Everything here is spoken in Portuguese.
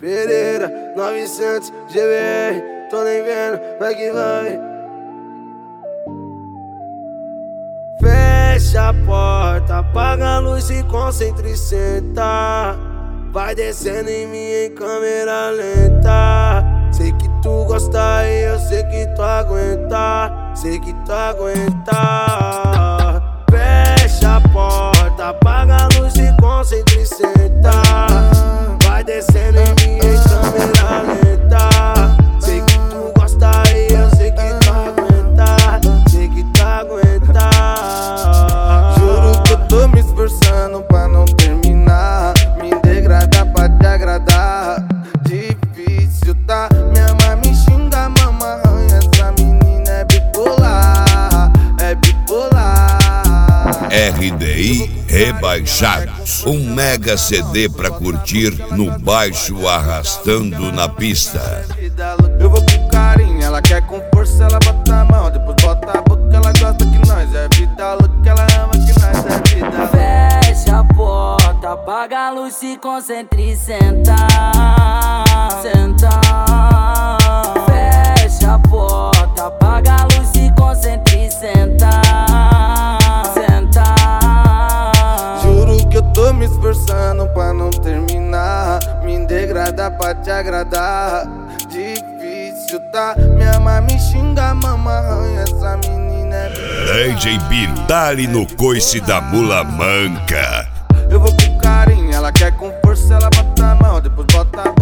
Pereira, 900 GBR, tô nem vendo, vai que vai. Fecha a porta, apaga a luz, se concentra e senta. Vai descendo em mim em câmera lenta. Sei que tu gosta e eu sei que tu aguenta. Sei que tu aguenta. Fecha a porta, apaga a luz, se concentra e senta. Vai descendo em mim em câmera lenta. Sei que tu gosta e eu sei que tu aguenta. Sei que tu aguenta. Juro que eu tô me esforçando pra não terminar. Me degradar pra te agradar. Difícil, tá? Minha mãe me xinga, mama arranha. Essa menina é bipolar, é bipolar. RDI Rebaixados, um mega CD pra curtir no baixo arrastando na pista. Eu vou com carinho, ela quer com força, ela bota a mão, depois bota a boca, ela gosta que nós é vida louca, ela ama que nós é vida. Fecha a porta, apaga a luz, se concentra e senta. Senta. Fecha a porta, apaga a luz, se concentra e senta. Senta. Juro que eu tô me esforçando pra não terminar. Me degradar pra te agradar. Difícil, tá? Minha mãe me xinga, mama arranha. Essa menina é DJ Biro, dá-lhe no coice da mula manca. Eu vou com carinho, ela quer com força, ela bota a mão, depois bota a